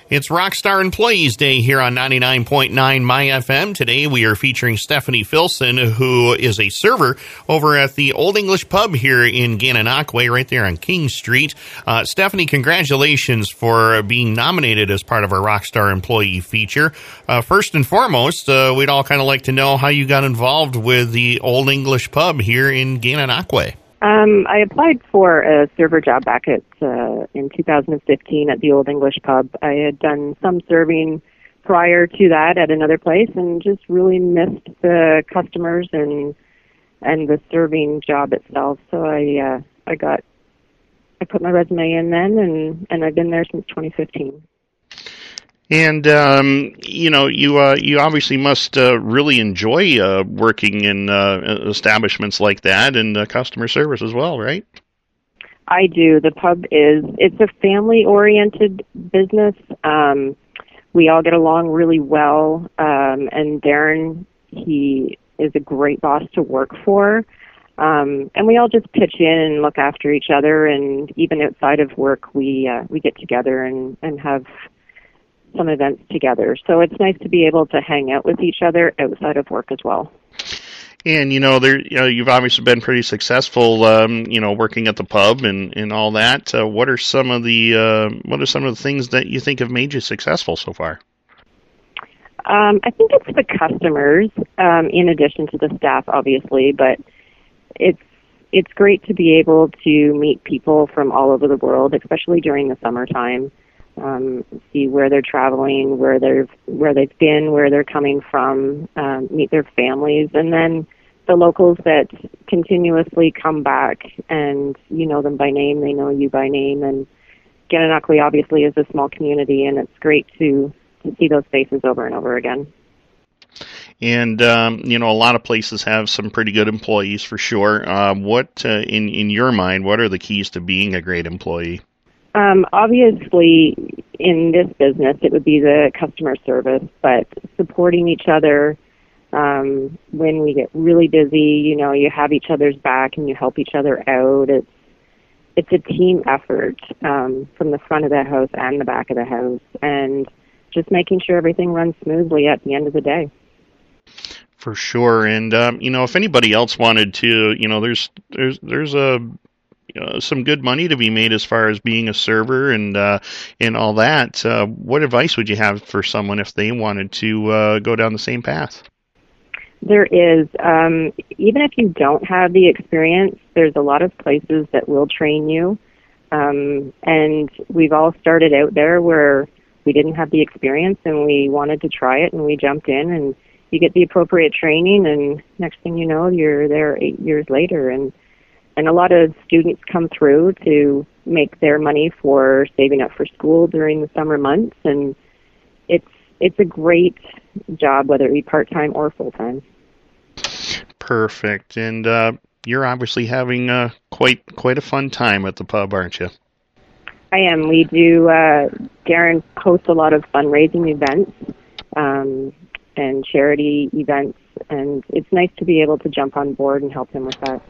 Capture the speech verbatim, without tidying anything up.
It's Rockstar Employees Day here on ninety-nine point nine My F M. Today we are featuring Stephanie Filson, who is a server over at the Old English Pub here in Gananoque, right there on King Street. Uh, Stephanie, congratulations for being nominated as part of our Rockstar Employee feature. Uh, first and foremost, uh, we'd all kind of like to know how you got involved with the Old English Pub here in Gananoque. Um, I applied for a server job back at uh, in two thousand fifteen at the Old English Pub. I had done some serving prior to that at another place, and just really missed the customers and and the serving job itself. So I uh, I got I put my resume in then, and and I've been there since twenty fifteen. And um, you know, you uh, you obviously must uh, really enjoy uh, working in uh, establishments like that and uh, customer service as well, right? I do. The pub is it's a family-oriented business. Um, we all get along really well, um, and Darren, he is a great boss to work for. Um, and we all just pitch in and look after each other. And even outside of work, we uh, we get together and and have some events together. So it's nice to be able to hang out with each other outside of work as well. And, you know, there, you know, you've obviously been pretty successful, um, you know, working at the pub and, and all that. Uh, what are some of the, uh, what are some of the things that you think have made you successful so far? Um, I think it's the customers, um, in addition to the staff, obviously, but it's, it's great to be able to meet people from all over the world, especially during the summertime. Um, see where they're traveling, where they've where they've been, where they're coming from, um, meet their families, and then the locals that continuously come back, and you know them by name, they know you by name. And Gananoque obviously is a small community, and it's great to, to see those faces over and over again. And um, you know, a lot of places have some pretty good employees for sure. Uh, what, uh, in in your mind, what are the keys to being a great employee? Um, obviously, in this business, it would be the customer service, but supporting each other um, when we get really busy, you know, you have each other's back and you help each other out. It's it's a team effort um, from the front of the house and the back of the house, and just making sure everything runs smoothly at the end of the day. For sure. And um, you know, if anybody else wanted to, you know, there's there's there's a Uh, some good money to be made as far as being a server and uh, and all that. Uh, what advice would you have for someone if they wanted to uh, go down the same path? There is. Um, even if you don't have the experience, there's a lot of places that will train you. Um, and we've all started out there where we didn't have the experience and we wanted to try it, and we jumped in, and you get the appropriate training, and next thing you know, you're there eight years later. And And a lot of students come through to make their money for saving up for school during the summer months, and it's it's a great job, whether it be part-time or full-time. Perfect. And uh, you're obviously having uh, quite quite a fun time at the pub, aren't you? I am. We do, uh, Darren hosts a lot of fundraising events um, and charity events, and it's nice to be able to jump on board and help him with that.